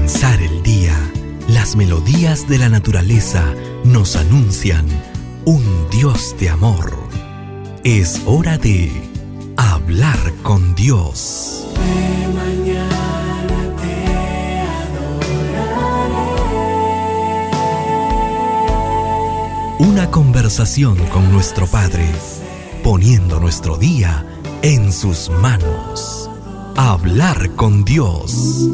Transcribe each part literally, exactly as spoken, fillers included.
comenzar el día, las melodías de la naturaleza nos anuncian un Dios de amor. Es hora de hablar con Dios. De mañana te adoraré. Una conversación con nuestro Padre, poniendo nuestro día en sus manos. Hablar con Dios.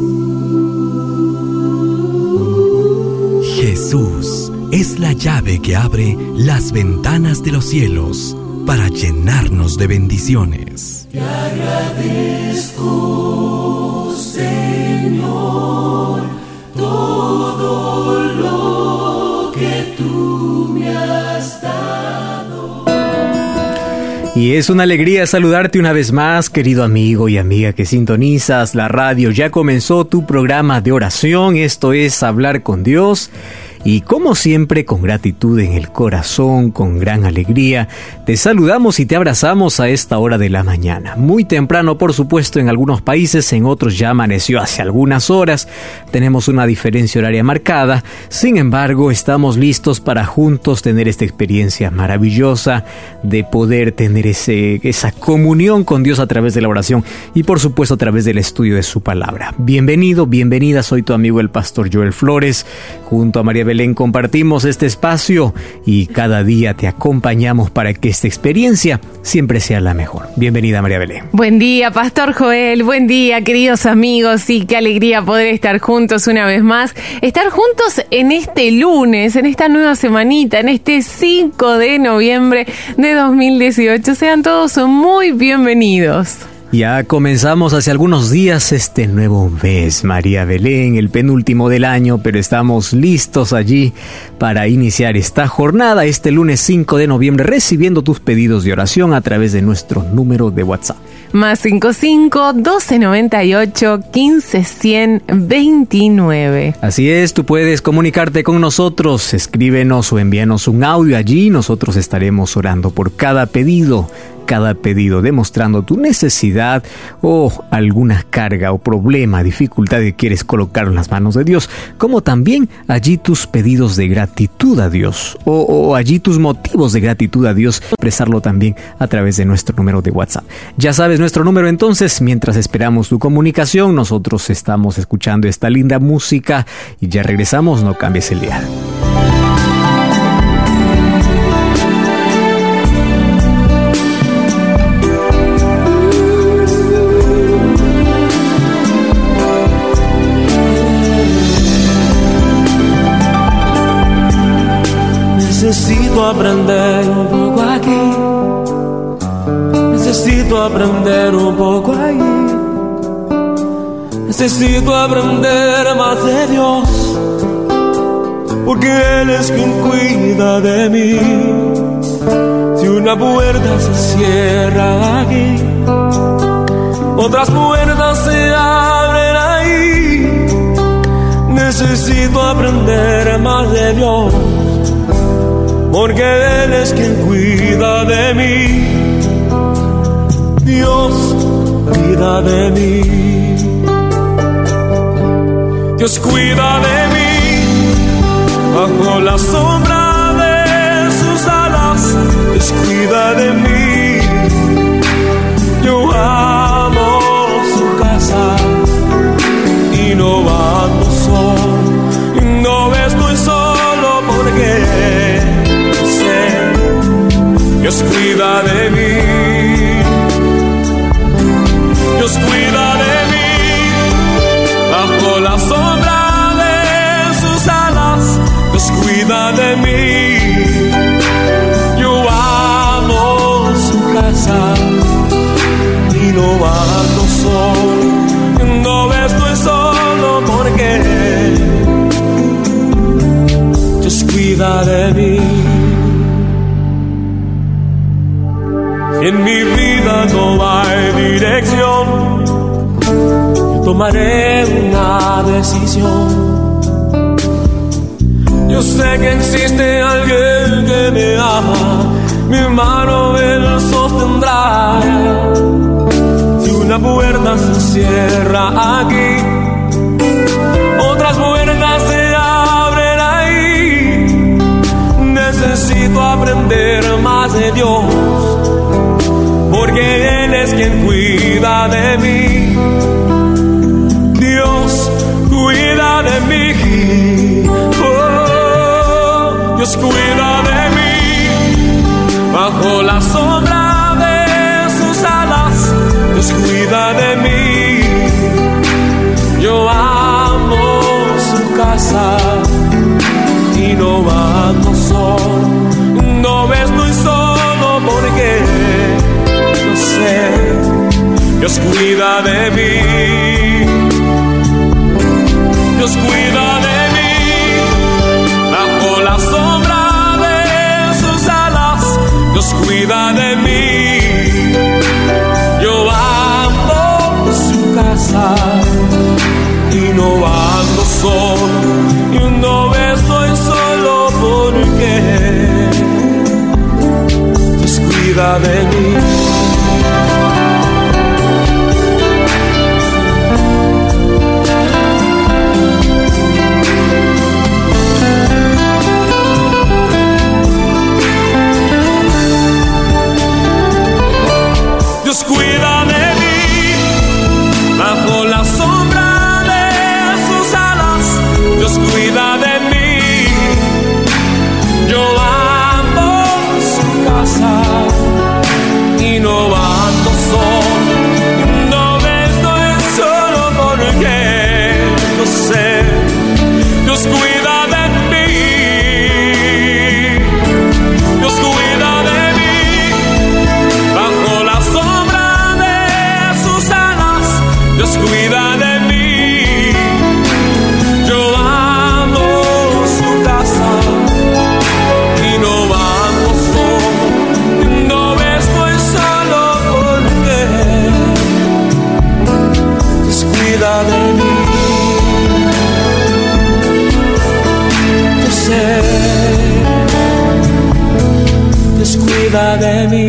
Jesús es la llave que abre las ventanas de los cielos para llenarnos de bendiciones. Te agradezco, Señor, todo lo que tú me has dado. Y es una alegría saludarte una vez más, querido amigo y amiga que sintonizas la radio. Ya comenzó tu programa de oración, esto es Hablar con Dios. Y como siempre, con gratitud en el corazón, con gran alegría, te saludamos y te abrazamos a esta hora de la mañana. Muy temprano, por supuesto, en algunos países, en otros ya amaneció hace algunas horas. Tenemos una diferencia horaria marcada. Sin embargo, estamos listos para juntos tener esta experiencia maravillosa de poder tener ese, esa comunión con Dios a través de la oración y, por supuesto, a través del estudio de su palabra. Bienvenido, bienvenida. Soy tu amigo el pastor Joel Flores. Junto a María Belén compartimos este espacio y cada día te acompañamos para que esta experiencia siempre sea la mejor. Bienvenida, María Belén. Buen día, Pastor Joel. Buen día, queridos amigos. Y qué alegría poder estar juntos una vez más. Estar juntos en este lunes, en esta nueva semanita, en este cinco de noviembre de dos mil dieciocho. Sean todos muy bienvenidos. Ya comenzamos hace algunos días este nuevo mes, María Belén, el penúltimo del año, pero estamos listos allí para iniciar esta jornada este lunes cinco de noviembre, recibiendo tus pedidos de oración a través de nuestro número de WhatsApp. Más cinco cinco, doce noventa y ocho, quince cien veintinueve. Así es, tú puedes comunicarte con nosotros, escríbenos o envíanos un audio allí, nosotros estaremos orando por cada pedido. Cada pedido, demostrando tu necesidad o alguna carga o problema, dificultad que quieres colocar en las manos de Dios, como también allí tus pedidos de gratitud a Dios o, o allí tus motivos de gratitud a Dios, expresarlo también a través de nuestro número de WhatsApp. Ya sabes nuestro número entonces, mientras esperamos tu comunicación, nosotros estamos escuchando esta linda música y ya regresamos, no cambies el dial. Necesito aprender un poco aquí, necesito aprender un poco allí, necesito aprender más de Dios, porque Él es quien cuida de mí. Si una puerta se cierra aquí, otras puertas se abren ahí. Necesito aprender más de Dios, porque Él es quien cuida de mí. Dios cuida de mí. Dios cuida de mí. Bajo la sombra de sus alas, Dios cuida de mí. Yo amo su casa y no ando solo. Y no estoy solo porque Dios cuida de mí, Dios cuida de mí, bajo la sombra de sus alas, Dios cuida de mí. Yo amo su casa y no ando solo, no estoy solo porque Dios cuida de mí. En mi vida no hay dirección, yo tomaré una decisión. Yo sé que existe alguien que me ama, mi mano Él sostendrá. Si una puerta se cierra aquí, otra aprender más de Dios, porque Él es quien cuida de mí. Dios cuida de mí. Oh, Dios cuida de mí. Bajo la sombra de sus alas, Dios cuida de mí. Yo amo su casa y no ando solo. No estoy solo porque yo sé, Dios cuida de mí. Dios cuida de mí. Bajo la sombra de sus alas, Dios cuida de mí. Yo amo su casa y no ando solo, y no estoy solo porque Dios cuida de mí. Dios cuida de mí. Bajo la sombra de sus alas, Dios cuida de mí. Yo amo su casa y no ando solo. No estoy solo porque yo sé, Dios cuida de mí. Dios cuida de mí. Bajo la sombra de sus alas, Dios cuida de mí. Yo amo su casa y no ando solo. No estoy solo porque Dios cuida de mí. Yo sé, Dios cuida de mí.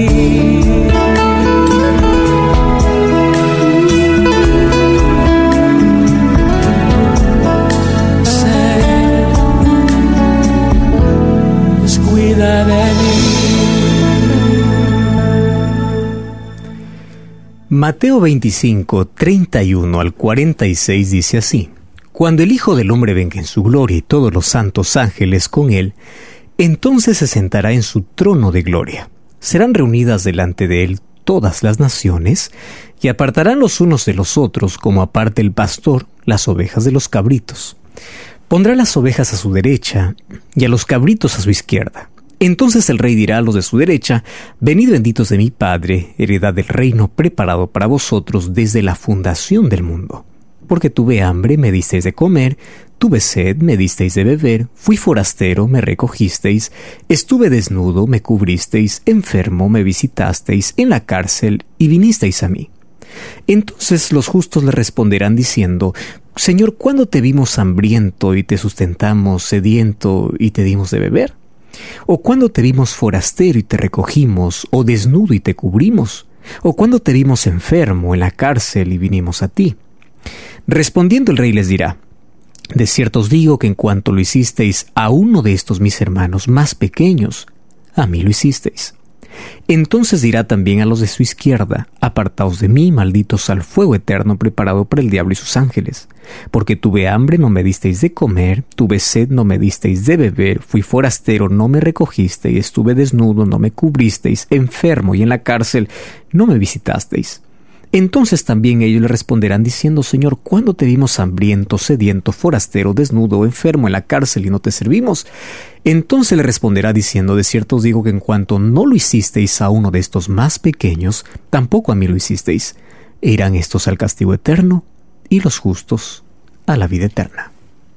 Mateo veinticinco, treinta y uno al cuarenta y seis dice así: Cuando el Hijo del Hombre venga en su gloria y todos los santos ángeles con él, entonces se sentará en su trono de gloria. Serán reunidas delante de él todas las naciones, y apartarán los unos de los otros, como aparta el pastor las ovejas de los cabritos. Pondrá las ovejas a su derecha y a los cabritos a su izquierda. Entonces el rey dirá a los de su derecha: Venid benditos de mi Padre, heredad del reino preparado para vosotros desde la fundación del mundo. Porque tuve hambre, me disteis de comer; tuve sed, me disteis de beber; fui forastero, me recogisteis; estuve desnudo, me cubristeis; enfermo, me visitasteis; en la cárcel, y vinisteis a mí. Entonces los justos le responderán diciendo: Señor, ¿cuándo te vimos hambriento y te sustentamos, sediento y te dimos de beber? ¿O cuándo te vimos forastero y te recogimos, o desnudo y te cubrimos? ¿O cuándo te vimos enfermo en la cárcel y vinimos a ti? Respondiendo el rey les dirá: De cierto os digo que en cuanto lo hicisteis a uno de estos mis hermanos más pequeños, a mí lo hicisteis. Entonces dirá también a los de su izquierda: Apartaos de mí, malditos, al fuego eterno preparado para el diablo y sus ángeles. Porque tuve hambre, no me disteis de comer; tuve sed, no me disteis de beber; fui forastero, no me recogisteis; estuve desnudo, no me cubristeis; enfermo y en la cárcel, no me visitasteis. Entonces también ellos le responderán diciendo: Señor, ¿cuándo te vimos hambriento, sediento, forastero, desnudo o enfermo en la cárcel y no te servimos? Entonces le responderá diciendo: De cierto os digo que en cuanto no lo hicisteis a uno de estos más pequeños, tampoco a mí lo hicisteis. E irán estos al castigo eterno, y los justos a la vida eterna.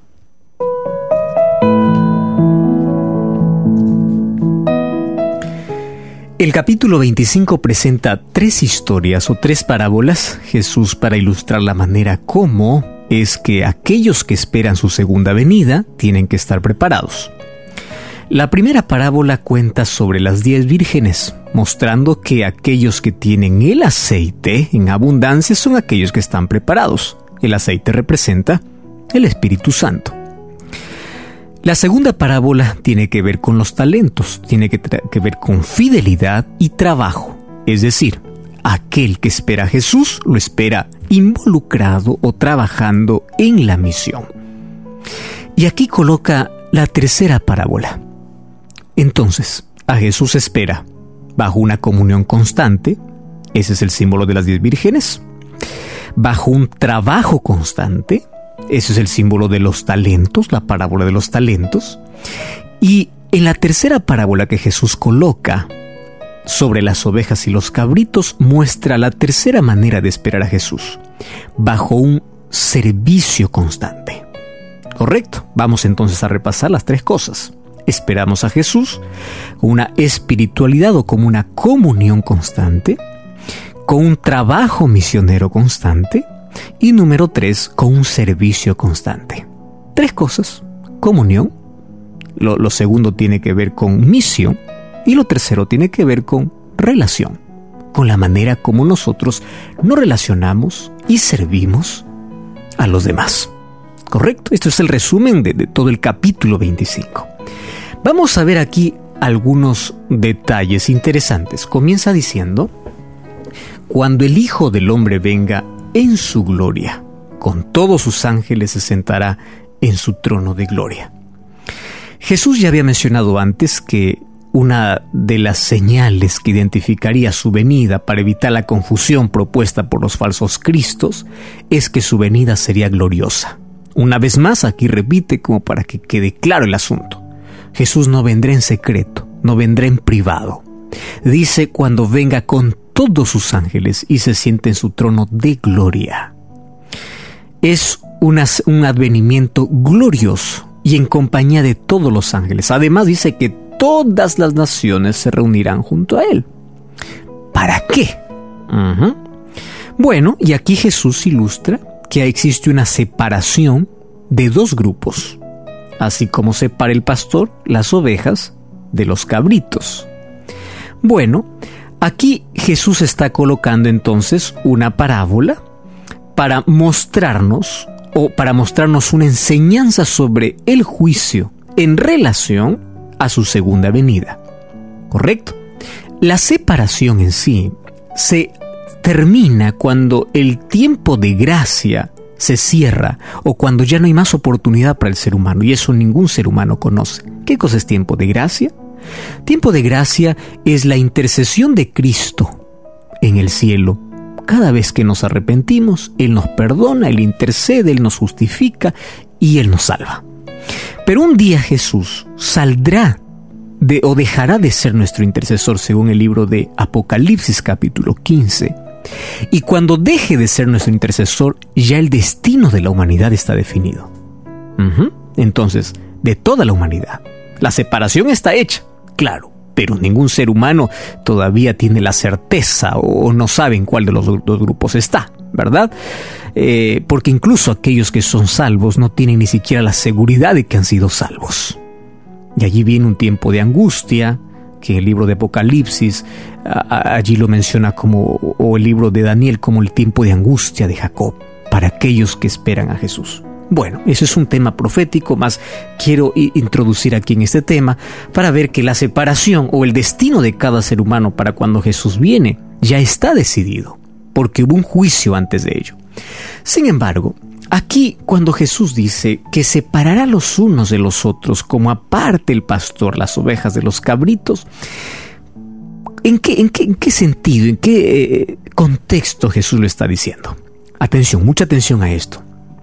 El capítulo veinticinco presenta tres historias o tres parábolas Jesús para ilustrar la manera como es que aquellos que esperan su segunda venida tienen que estar preparados. La primera parábola cuenta sobre las diez vírgenes, mostrando que aquellos que tienen el aceite en abundancia son aquellos que están preparados. El aceite representa el Espíritu Santo. La segunda parábola tiene que ver con los talentos, tiene que, tra- que ver con fidelidad y trabajo. Es decir, aquel que espera a Jesús lo espera involucrado o trabajando en la misión. Y aquí coloca la tercera parábola. Entonces, a Jesús espera bajo una comunión constante, ese es el símbolo de las diez vírgenes, bajo un trabajo constante, ese es el símbolo de los talentos, la parábola de los talentos, y en la tercera parábola que Jesús coloca sobre las ovejas y los cabritos muestra la tercera manera de esperar a Jesús, bajo un servicio constante. ¿Correcto? Vamos entonces a repasar las tres cosas. Esperamos a Jesús con una espiritualidad o como una comunión constante, con un trabajo misionero constante y número tres, con un servicio constante. Tres cosas: comunión, lo, lo segundo tiene que ver con misión y lo tercero tiene que ver con relación, con la manera como nosotros nos relacionamos y servimos a los demás. ¿Correcto? Esto es el resumen de, de todo el capítulo veinticinco. Vamos a ver aquí algunos detalles interesantes. Comienza diciendo: cuando el Hijo del Hombre venga en su gloria, con todos sus ángeles se sentará en su trono de gloria. Jesús ya había mencionado antes que una de las señales que identificaría su venida para evitar la confusión propuesta por los falsos cristos es que su venida sería gloriosa. Una vez más, aquí repite como para que quede claro el asunto. Jesús no vendrá en secreto, no vendrá en privado. Dice cuando venga con todos sus ángeles y se siente en su trono de gloria. Es una, un advenimiento glorioso y en compañía de todos los ángeles. Además dice que todas las naciones se reunirán junto a él. ¿Para qué? Uh-huh. Bueno, y aquí Jesús ilustra que existe una separación de dos grupos, así como separa el pastor las ovejas de los cabritos. Bueno, aquí Jesús está colocando entonces una parábola para mostrarnos o para mostrarnos una enseñanza sobre el juicio en relación a su segunda venida. ¿Correcto? La separación en sí se termina cuando el tiempo de gracia se cierra o cuando ya no hay más oportunidad para el ser humano, y eso ningún ser humano conoce. ¿Qué cosa es tiempo de gracia? Tiempo de gracia es la intercesión de Cristo en el cielo. Cada vez que nos arrepentimos, Él nos perdona, Él intercede, Él nos justifica y Él nos salva. Pero un día Jesús saldrá de, o dejará de ser nuestro intercesor, según el libro de Apocalipsis capítulo quince. Y cuando deje de ser nuestro intercesor, ya el destino de la humanidad está definido. Uh-huh. Entonces, de toda la humanidad, la separación está hecha, claro, pero ningún ser humano todavía tiene la certeza o no sabe en cuál de los dos grupos está, ¿verdad? Eh, porque incluso aquellos que son salvos no tienen ni siquiera la seguridad de que han sido salvos. Y allí viene un tiempo de angustia, que el libro de Apocalipsis a, allí lo menciona como, o el libro de Daniel como el tiempo de angustia de Jacob, para aquellos que esperan a Jesús. Bueno, eso es un tema profético, más quiero introducir aquí en este tema para ver que la separación o el destino de cada ser humano para cuando Jesús viene ya está decidido, porque hubo un juicio antes de ello. Sin embargo, aquí cuando Jesús dice que separará los unos de los otros como aparte el pastor las ovejas de los cabritos, ¿en qué, en qué, en qué sentido, en qué eh, contexto Jesús lo está diciendo? Atención, mucha atención a esto.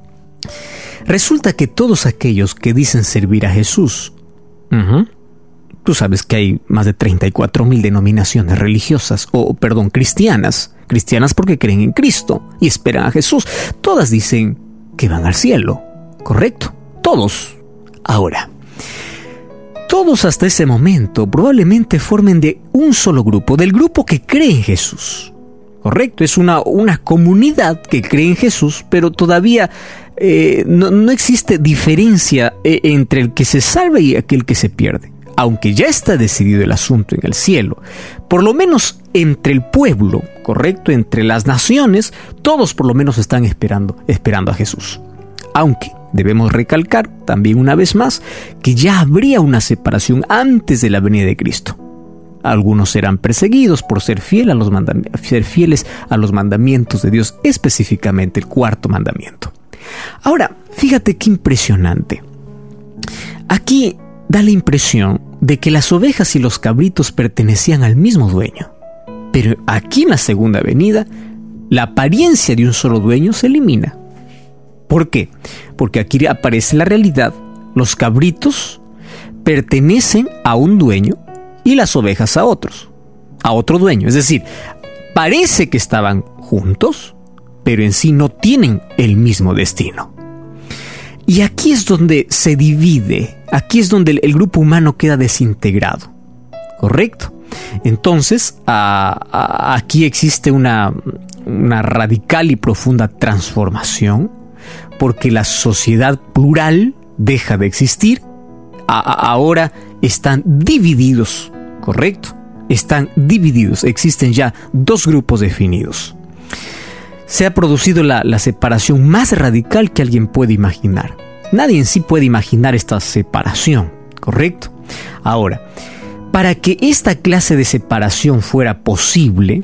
Resulta que todos aquellos que dicen servir a Jesús, uh-huh, tú sabes que hay más de treinta y cuatro mil denominaciones religiosas, o perdón, cristianas, cristianas porque creen en Cristo y esperan a Jesús. Todas dicen que van al cielo, ¿correcto? Todos. Ahora, todos hasta ese momento probablemente formen de un solo grupo, del grupo que cree en Jesús. Correcto, es una, una comunidad que cree en Jesús, pero todavía eh, no, no existe diferencia eh, entre el que se salva y aquel que se pierde. Aunque ya está decidido el asunto en el cielo, por lo menos entre el pueblo, correcto, entre las naciones, todos por lo menos están esperando, esperando a Jesús. Aunque debemos recalcar también una vez más que ya habría una separación antes de la venida de Cristo. Algunos serán perseguidos por ser, fiel a los mandam- ser fieles a los mandamientos de Dios, específicamente el cuarto mandamiento. Ahora, fíjate qué impresionante. Aquí da la impresión de que las ovejas y los cabritos pertenecían al mismo dueño. Pero aquí en la segunda venida, la apariencia de un solo dueño se elimina. ¿Por qué? Porque aquí aparece la realidad. Los cabritos pertenecen a un dueño y las ovejas a otros, a otro dueño. Es decir, parece que estaban juntos, pero en sí no tienen el mismo destino. Y aquí es donde se divide, aquí es donde el, el grupo humano queda desintegrado, ¿correcto? Entonces, a, a, aquí existe una, una radical y profunda transformación, porque la sociedad plural deja de existir. A, a, ahora están divididos, ¿correcto? Están divididos, existen ya dos grupos definidos. Se ha producido la, la separación más radical que alguien puede imaginar. Nadie en sí puede imaginar esta separación, ¿correcto? Ahora, para que esta clase de separación fuera posible,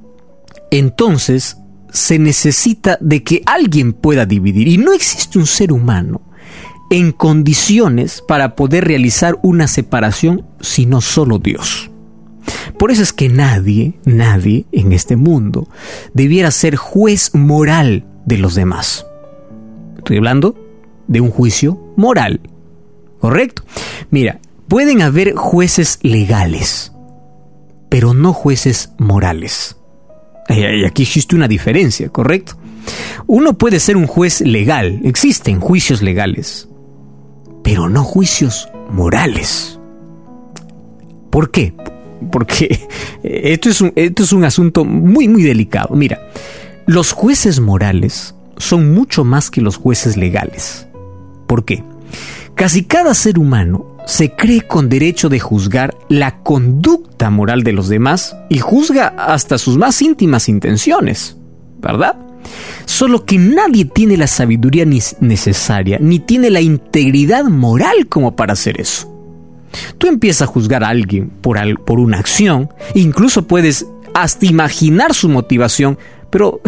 entonces se necesita de que alguien pueda dividir. Y no existe un ser humano en condiciones para poder realizar una separación, sino solo Dios. Por eso es que nadie, nadie en este mundo debiera ser juez moral de los demás. Estoy hablando de un juicio moral, ¿correcto? Mira, pueden haber jueces legales, pero no jueces morales. Y aquí existe una diferencia, ¿correcto? Uno puede ser un juez legal, existen juicios legales, pero no juicios morales. ¿Por qué? Porque esto es un, esto es un asunto muy, muy delicado. Mira, los jueces morales son mucho más que los jueces legales. ¿Por qué? Casi cada ser humano se cree con derecho de juzgar la conducta moral de los demás y juzga hasta sus más íntimas intenciones, ¿verdad? Solo que nadie tiene la sabiduría necesaria, ni tiene la integridad moral como para hacer eso. Tú empiezas a juzgar a alguien por, al, por una acción, incluso puedes hasta imaginar su motivación, pero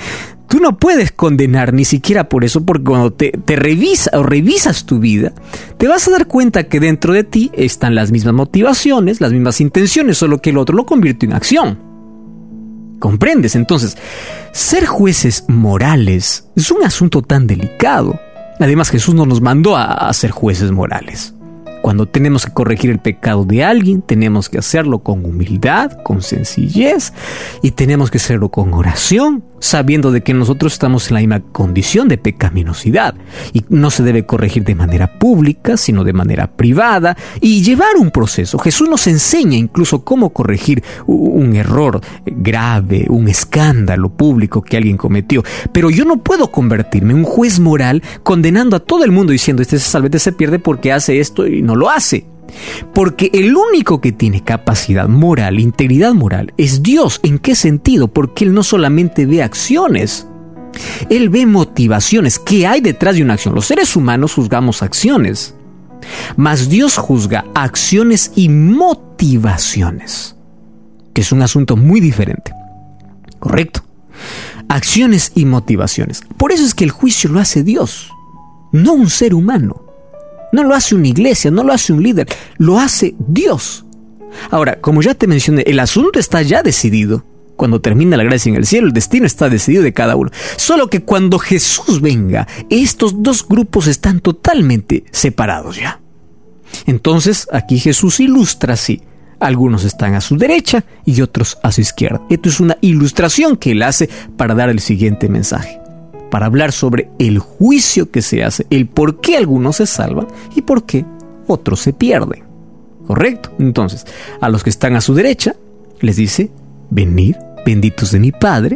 tú no puedes condenar ni siquiera por eso, porque cuando te, te revisa, o revisas tu vida, te vas a dar cuenta que dentro de ti están las mismas motivaciones, las mismas intenciones, solo que el otro lo convierte en acción. ¿Comprendes? Entonces, ser jueces morales es un asunto tan delicado. Además, Jesús no nos mandó a, a ser jueces morales. Cuando tenemos que corregir el pecado de alguien, tenemos que hacerlo con humildad, con sencillez, y tenemos que hacerlo con oración, sabiendo de que nosotros estamos en la misma condición de pecaminosidad, y no se debe corregir de manera pública, sino de manera privada, y llevar un proceso. Jesús nos enseña incluso cómo corregir un error grave, un escándalo público que alguien cometió. Pero yo no puedo convertirme en un juez moral condenando a todo el mundo diciendo: este se salva, este se pierde porque hace esto y no lo hace. Porque el único que tiene capacidad moral, integridad moral, es Dios. ¿En qué sentido? Porque Él no solamente ve acciones, Él ve motivaciones. ¿Qué hay detrás de una acción? Los seres humanos juzgamos acciones, mas Dios juzga acciones y motivaciones, que es un asunto muy diferente. ¿Correcto? Acciones y motivaciones. Por eso es que el juicio lo hace Dios, no un ser humano. No lo hace una iglesia, no lo hace un líder, lo hace Dios. Ahora, como ya te mencioné, el asunto está ya decidido. Cuando termina la gracia en el cielo, el destino está decidido de cada uno. Solo que cuando Jesús venga, estos dos grupos están totalmente separados ya. Entonces, aquí Jesús ilustra así: algunos están a su derecha y otros a su izquierda. Esto es una ilustración que Él hace para dar el siguiente mensaje, para hablar sobre el juicio que se hace, el por qué algunos se salvan y por qué otros se pierden. ¿Correcto? Entonces, a los que están a su derecha, les dice: venid, benditos de mi Padre,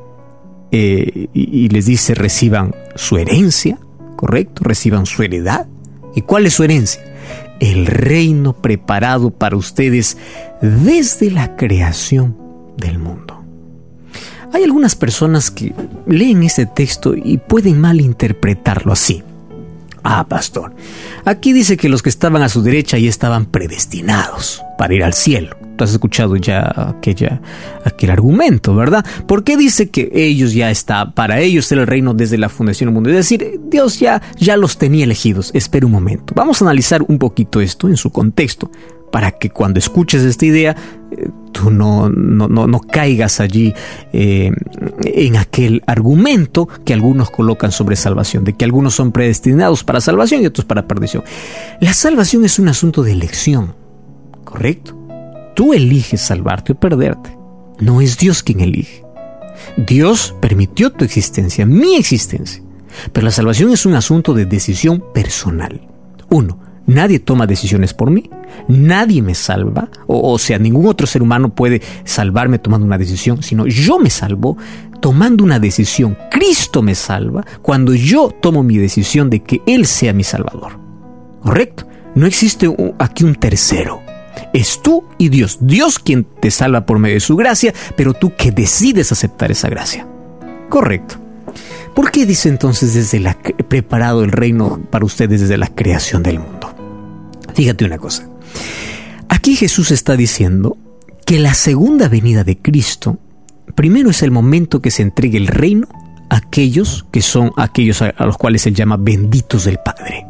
eh, y, y les dice: reciban su herencia, ¿correcto? Reciban su heredad. ¿Y cuál es su herencia? El reino preparado para ustedes desde la creación del mundo. Hay algunas personas que leen este texto y pueden malinterpretarlo así. Ah, pastor, aquí dice que los que estaban a su derecha ya estaban predestinados para ir al cielo. Tú has escuchado ya aquella, aquel argumento, ¿verdad? ¿Por qué dice que ellos ya está, para ellos era el reino desde la fundación del mundo? Es decir, Dios ya, ya los tenía elegidos. Espera un momento. Vamos a analizar un poquito esto en su contexto, para que cuando escuches esta idea, eh, tú no, no, no, no caigas allí eh, en aquel argumento que algunos colocan sobre salvación, de que algunos son predestinados para salvación y otros para perdición. La salvación es un asunto de elección, ¿correcto? Tú eliges salvarte o perderte. No es Dios quien elige. Dios permitió tu existencia, mi existencia. Pero la salvación es un asunto de decisión personal. Uno, nadie toma decisiones por mí. Nadie me salva. O, o sea, ningún otro ser humano puede salvarme tomando una decisión, sino yo me salvo tomando una decisión. Cristo me salva cuando yo tomo mi decisión de que Él sea mi Salvador. ¿Correcto? No existe un, aquí un tercero. Es tú y Dios. Dios quien te salva por medio de su gracia, pero tú que decides aceptar esa gracia. Correcto. ¿Por qué dice entonces desde la, preparado el reino para ustedes desde la creación del mundo? Fíjate una cosa. Aquí Jesús está diciendo que la segunda venida de Cristo, primero es el momento que se entregue el reino a aquellos que son aquellos a, a los cuales Él llama benditos del Padre.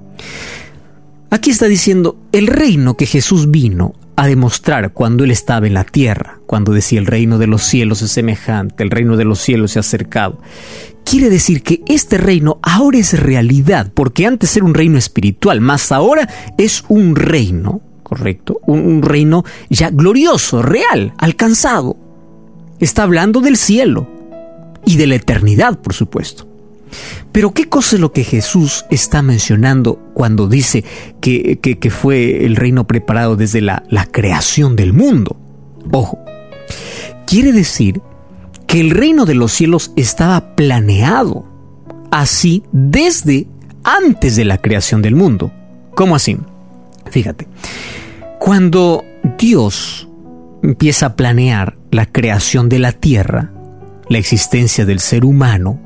Aquí está diciendo el reino que Jesús vino a demostrar cuando Él estaba en la tierra, cuando decía el reino de los cielos es semejante, el reino de los cielos se ha acercado. Quiere decir que este reino ahora es realidad, porque antes era un reino espiritual, más ahora es un reino, ¿correcto? Un, un reino ya glorioso, real, alcanzado. Está hablando del cielo y de la eternidad, por supuesto. Pero ¿qué cosa es lo que Jesús está mencionando cuando dice que, que, que fue el reino preparado desde la, la creación del mundo? Ojo, quiere decir que el reino de los cielos estaba planeado así desde antes de la creación del mundo. ¿Cómo así? Fíjate, cuando Dios empieza a planear la creación de la tierra, la existencia del ser humano,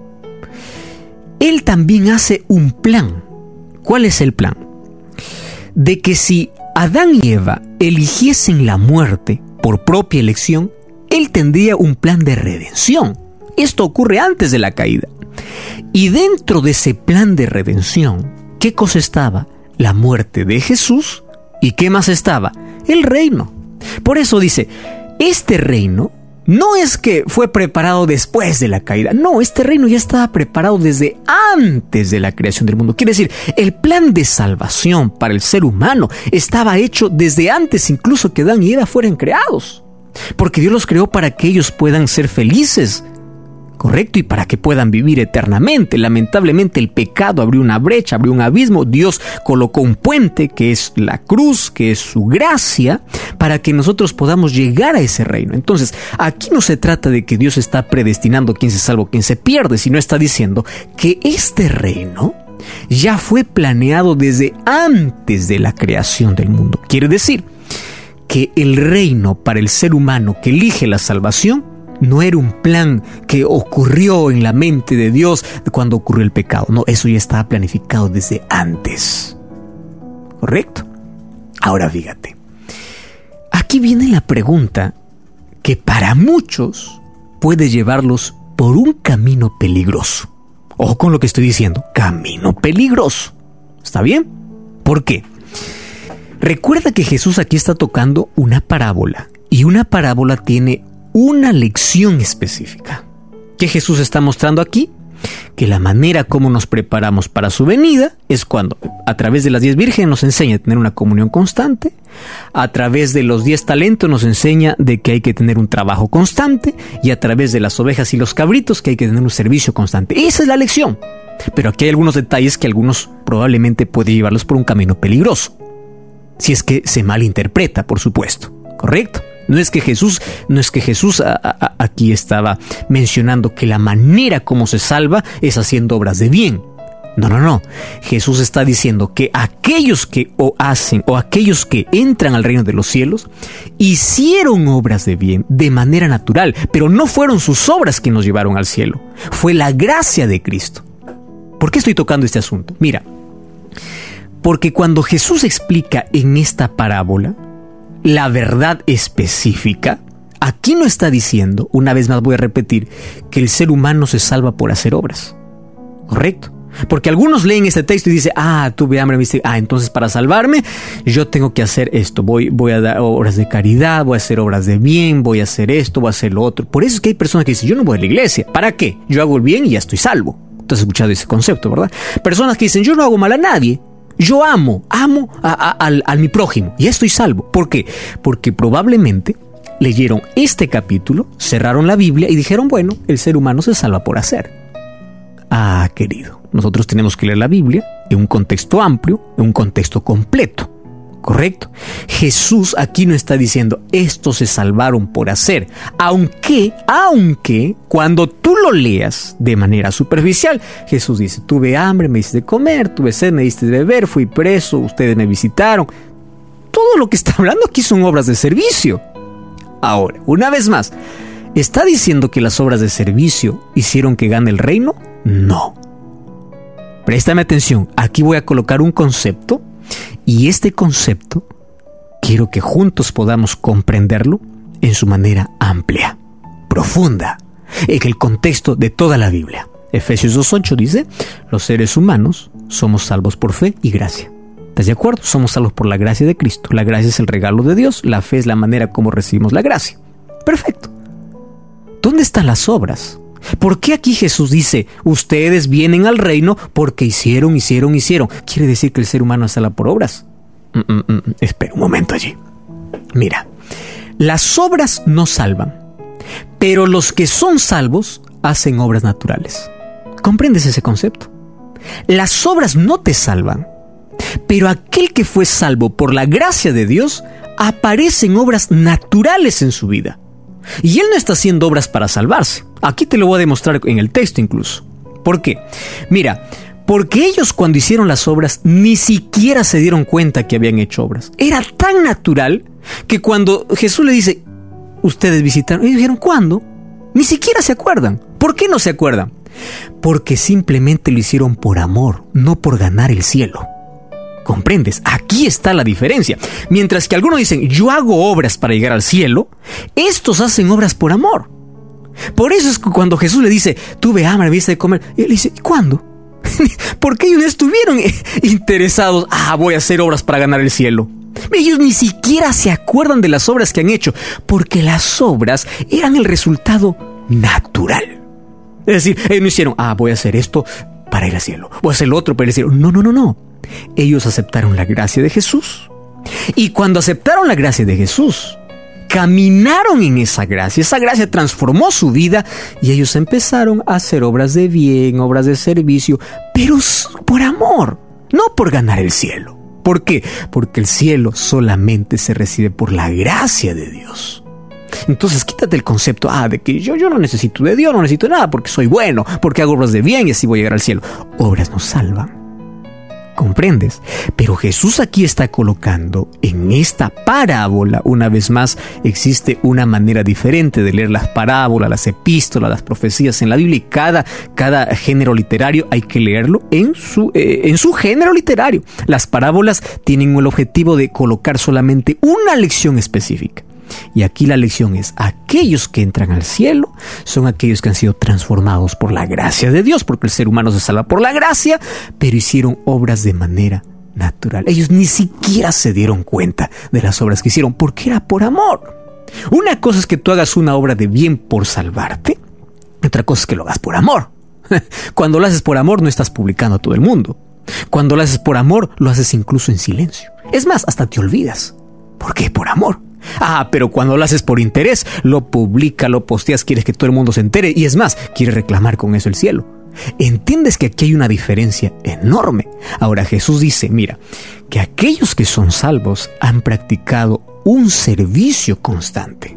Él también hace un plan. ¿Cuál es el plan? De que si Adán y Eva eligiesen la muerte por propia elección, Él tendría un plan de redención. Esto ocurre antes de la caída. Y dentro de ese plan de redención, ¿qué cosa estaba? La muerte de Jesús. ¿Y qué más estaba? El reino. Por eso dice, este reino no es que fue preparado después de la caída. No, este reino ya estaba preparado desde antes de la creación del mundo. Quiere decir, el plan de salvación para el ser humano estaba hecho desde antes incluso que Adán y Eva fueran creados. Porque Dios los creó para que ellos puedan ser felices, ¿correcto? Y para que puedan vivir eternamente. Lamentablemente el pecado abrió una brecha, abrió un abismo. Dios colocó un puente que es la cruz, que es su gracia, para que nosotros podamos llegar a ese reino. Entonces, aquí no se trata de que Dios está predestinando a quién se salva o quién se pierde, sino está diciendo que este reino ya fue planeado desde antes de la creación del mundo. Quiere decir que el reino para el ser humano que elige la salvación no era un plan que ocurrió en la mente de Dios cuando ocurrió el pecado. No, eso ya estaba planificado desde antes. ¿Correcto? Ahora fíjate. Aquí viene la pregunta que para muchos puede llevarlos por un camino peligroso. Ojo con lo que estoy diciendo. Camino peligroso. ¿Está bien? ¿Por qué? Recuerda que Jesús aquí está tocando una parábola. Y una parábola tiene una lección específica. ¿Qué Jesús está mostrando aquí? Que la manera como nos preparamos para su venida es cuando a través de las diez vírgenes nos enseña a tener una comunión constante, a través de los diez talentos nos enseña de que hay que tener un trabajo constante, y a través de las ovejas y los cabritos que hay que tener un servicio constante. Esa es la lección. Pero aquí hay algunos detalles que algunos probablemente puede llevarlos por un camino peligroso, si es que se malinterpreta, por supuesto. ¿Correcto? No es que Jesús, no es que Jesús a, a, aquí estaba mencionando que la manera como se salva es haciendo obras de bien. No, no, no. Jesús está diciendo que aquellos que o hacen o aquellos que entran al reino de los cielos hicieron obras de bien de manera natural, pero no fueron sus obras que nos llevaron al cielo. Fue la gracia de Cristo. ¿Por qué estoy tocando este asunto? Mira, Porque cuando Jesús explica en esta parábola la verdad específica, aquí no está diciendo, una vez más voy a repetir, que el ser humano se salva por hacer obras. ¿Correcto? Porque algunos leen este texto y dicen, ah, tuve hambre, me dice, ah, entonces para salvarme yo tengo que hacer esto, voy, voy a dar obras de caridad, voy a hacer obras de bien, voy a hacer esto, voy a hacer lo otro. Por eso es que hay personas que dicen, yo no voy a la iglesia, ¿para qué? Yo hago el bien y ya estoy salvo. Tú has escuchado ese concepto, ¿verdad? Personas que dicen, yo no hago mal a nadie, yo amo, amo a, a, a, a mi prójimo, y ya estoy salvo. ¿Por qué? Porque probablemente leyeron este capítulo, cerraron la Biblia y dijeron, bueno, el ser humano se salva por hacer. Ah, querido, nosotros tenemos que leer la Biblia en un contexto amplio, en un contexto completo, ¿correcto? Jesús aquí no está diciendo, estos se salvaron por hacer, aunque, aunque, cuando tú lo leas de manera superficial, Jesús dice, tuve hambre, me diste de comer, tuve sed, me diste de beber, fui preso, ustedes me visitaron. Todo lo que está hablando aquí son obras de servicio. Ahora, una vez más, ¿está diciendo que las obras de servicio hicieron que gane el reino? No. Préstame atención, aquí voy a colocar un concepto y este concepto quiero que juntos podamos comprenderlo en su manera amplia, profunda, en el contexto de toda la Biblia. Efesios dos ocho dice, los seres humanos somos salvos por fe y gracia. ¿Estás de acuerdo? Somos salvos por la gracia de Cristo. La gracia es el regalo de Dios, la fe es la manera como recibimos la gracia. Perfecto. ¿Dónde están las obras? ¿Por qué aquí Jesús dice, ustedes vienen al reino porque hicieron, hicieron, hicieron? ¿Quiere decir que el ser humano sale por obras? Mm, mm, mm, espera un momento allí. Mira, las obras no salvan, pero los que son salvos hacen obras naturales. ¿Comprendes ese concepto? Las obras no te salvan, pero aquel que fue salvo por la gracia de Dios, aparecen obras naturales en su vida. Y él no está haciendo obras para salvarse. Aquí te lo voy a demostrar en el texto incluso. ¿Por qué? Mira, porque ellos cuando hicieron las obras ni siquiera se dieron cuenta que habían hecho obras. Era tan natural que cuando Jesús le dice, ustedes visitaron, ellos dijeron, ¿cuándo? Ni siquiera se acuerdan. ¿Por qué no se acuerdan? Porque simplemente lo hicieron por amor, no por ganar el cielo. ¿Comprendes? Aquí está la diferencia. Mientras que algunos dicen, yo hago obras para llegar al cielo, estos hacen obras por amor. Por eso es que cuando Jesús le dice, tuve hambre, me diste de comer, él dice, ¿cuándo? Porque ellos no estuvieron interesados, ah, voy a hacer obras para ganar el cielo. Ellos ni siquiera se acuerdan de las obras que han hecho, porque las obras eran el resultado natural. Es decir, ellos no hicieron, ah, voy a hacer esto para ir al cielo, voy a hacer lo otro para ir al cielo. No, no, no, no. Ellos aceptaron la gracia de Jesús. Y cuando aceptaron la gracia de Jesús, caminaron en esa gracia. Esa gracia transformó su vida y ellos empezaron a hacer obras de bien, obras de servicio, pero por amor, no por ganar el cielo. ¿Por qué? Porque el cielo solamente se recibe por la gracia de Dios. Entonces quítate el concepto ah, de que yo, yo no necesito de Dios, no necesito nada porque soy bueno, porque hago obras de bien y así voy a llegar al cielo. Obras nos salvan. ¿Comprendes? Pero Jesús aquí está colocando en esta parábola, una vez más, existe una manera diferente de leer las parábolas, las epístolas, las profecías en la Biblia, y cada, cada género literario hay que leerlo en su, eh, en su género literario. Las parábolas tienen el objetivo de colocar solamente una lección específica. Y aquí la lección es, aquellos que entran al cielo son aquellos que han sido transformados por la gracia de Dios, porque el ser humano se salva por la gracia, pero hicieron obras de manera natural. Ellos ni siquiera se dieron cuenta de las obras que hicieron, porque era por amor. Una cosa es que tú hagas una obra de bien por salvarte, otra cosa es que lo hagas por amor. Cuando lo haces por amor no estás publicando a todo el mundo. Cuando lo haces por amor, lo haces incluso en silencio. Es más, hasta te olvidas. ¿Por qué? Por amor. Ah, pero cuando lo haces por interés, lo publicas, lo posteas, quieres que todo el mundo se entere y es más, quieres reclamar con eso el cielo. ¿Entiendes que aquí hay una diferencia enorme? Ahora Jesús dice, mira, que aquellos que son salvos han practicado un servicio constante.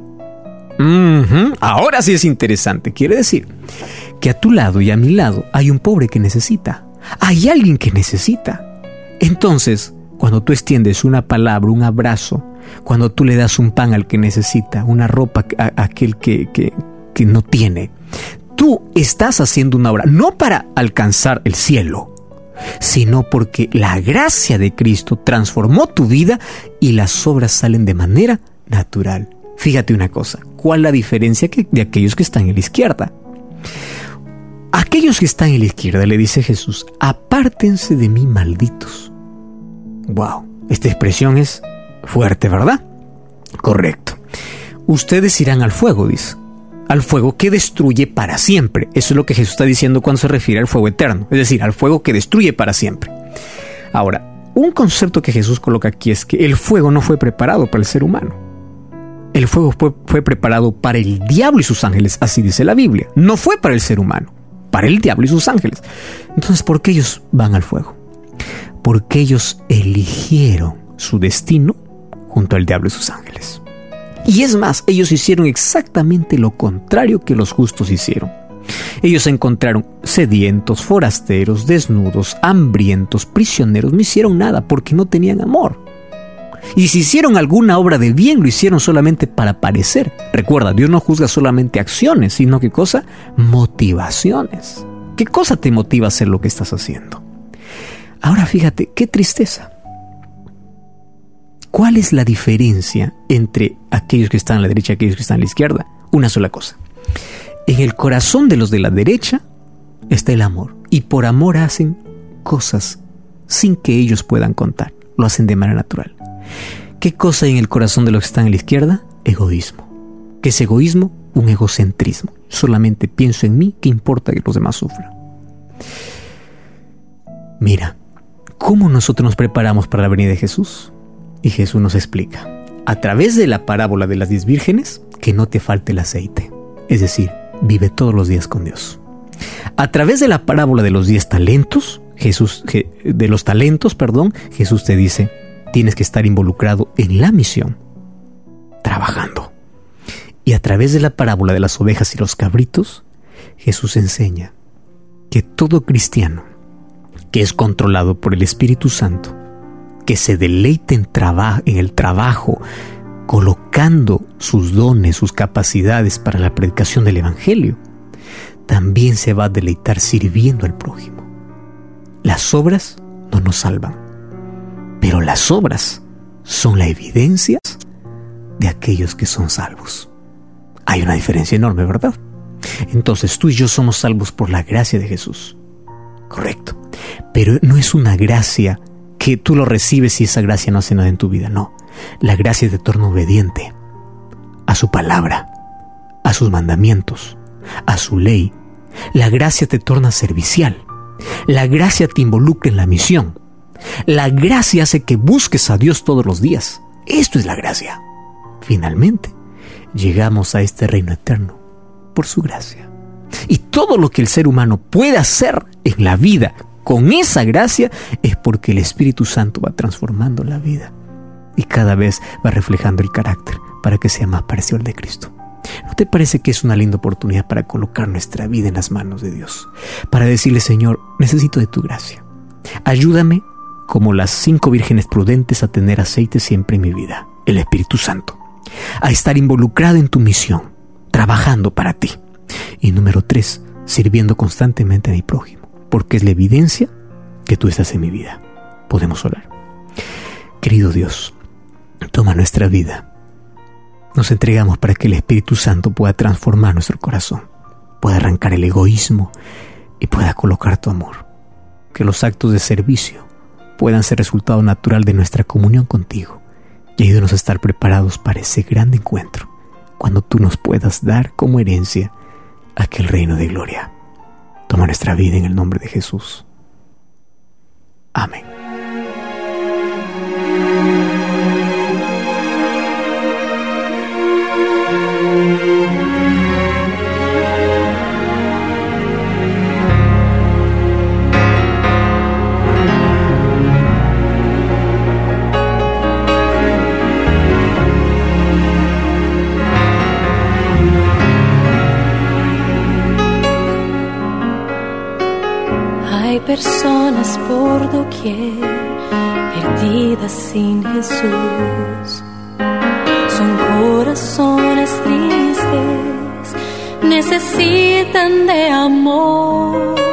Uh-huh. Ahora sí es interesante. Quiere decir que a tu lado y a mi lado hay un pobre que necesita. Hay alguien que necesita. Entonces, cuando tú extiendes una palabra, un abrazo, cuando tú le das un pan al que necesita, una ropa a, a aquel que, que, que no tiene, tú estás haciendo una obra, no para alcanzar el cielo, sino porque la gracia de Cristo transformó tu vida y las obras salen de manera natural. Fíjate una cosa, ¿cuál es la diferencia que de aquellos que están en la izquierda? Aquellos que están en la izquierda, le dice Jesús, apártense de mí, malditos. Wow, esta expresión es fuerte, ¿verdad? Correcto. Ustedes irán al fuego, dice. Al fuego que destruye para siempre. Eso es lo que Jesús está diciendo cuando se refiere al fuego eterno. Es decir, al fuego que destruye para siempre. Ahora, un concepto que Jesús coloca aquí es que el fuego no fue preparado para el ser humano. El fuego fue, fue preparado para el diablo y sus ángeles, así dice la Biblia. No fue para el ser humano, para el diablo y sus ángeles. Entonces, ¿por qué ellos van al fuego? Porque ellos eligieron su destino junto al diablo y sus ángeles. Y es más, ellos hicieron exactamente lo contrario que los justos hicieron. Ellos se encontraron sedientos, forasteros, desnudos, hambrientos, prisioneros. No hicieron nada porque no tenían amor. Y si hicieron alguna obra de bien, lo hicieron solamente para parecer. Recuerda, Dios no juzga solamente acciones, sino ¿qué cosa? Motivaciones. ¿Qué cosa te motiva a hacer lo que estás haciendo? Ahora fíjate, qué tristeza. ¿Cuál es la diferencia entre aquellos que están a la derecha y aquellos que están a la izquierda? Una sola cosa. En el corazón de los de la derecha está el amor. Y por amor hacen cosas sin que ellos puedan contar. Lo hacen de manera natural. ¿Qué cosa hay en el corazón de los que están a la izquierda? Egoísmo. ¿Qué es egoísmo? Un egocentrismo. Solamente pienso en mí, ¿qué importa que los demás sufran? Mira, ¿cómo nosotros nos preparamos para la venida de Jesús? Y Jesús nos explica, a través de la parábola de las diez vírgenes, que no te falte el aceite. Es decir, vive todos los días con Dios. A través de la parábola de los diez talentos, Jesús, de los talentos, perdón, Jesús te dice, tienes que estar involucrado en la misión, trabajando. Y a través de la parábola de las ovejas y los cabritos, Jesús enseña que todo cristiano que es controlado por el Espíritu Santo, que se deleite en, traba- en el trabajo, colocando sus dones, sus capacidades para la predicación del Evangelio, también se va a deleitar sirviendo al prójimo. Las obras no nos salvan, pero las obras son la evidencia de aquellos que son salvos. Hay una diferencia enorme, ¿verdad? Entonces tú y yo somos salvos por la gracia de Jesús. Correcto. Pero no es una gracia que tú lo recibes y esa gracia no hace nada en tu vida. No. La gracia te torna obediente a su palabra, a sus mandamientos, a su ley. La gracia te torna servicial. La gracia te involucra en la misión. La gracia hace que busques a Dios todos los días. Esto es la gracia. Finalmente, llegamos a este reino eterno por su gracia. Y todo lo que el ser humano puede hacer en la vida con esa gracia es porque el Espíritu Santo va transformando la vida y cada vez va reflejando el carácter para que sea más parecido al de Cristo. ¿No te parece que es una linda oportunidad para colocar nuestra vida en las manos de Dios? Para decirle, Señor, necesito de tu gracia. Ayúdame, como las cinco vírgenes prudentes, a tener aceite siempre en mi vida, el Espíritu Santo, a estar involucrado en tu misión, trabajando para ti. Y número tres, sirviendo constantemente a mi prójimo, porque es la evidencia que tú estás en mi vida. Podemos orar. Querido Dios, toma nuestra vida. Nos entregamos para que el Espíritu Santo pueda transformar nuestro corazón, pueda arrancar el egoísmo y pueda colocar tu amor. Que los actos de servicio puedan ser resultado natural de nuestra comunión contigo y ayúdanos a estar preparados para ese gran encuentro, cuando tú nos puedas dar como herencia aquel reino de gloria. Toma nuestra vida en el nombre de Jesús. Amén. Hay personas por doquier perdidas sin Jesús. Son corazones tristes, necesitan de amor.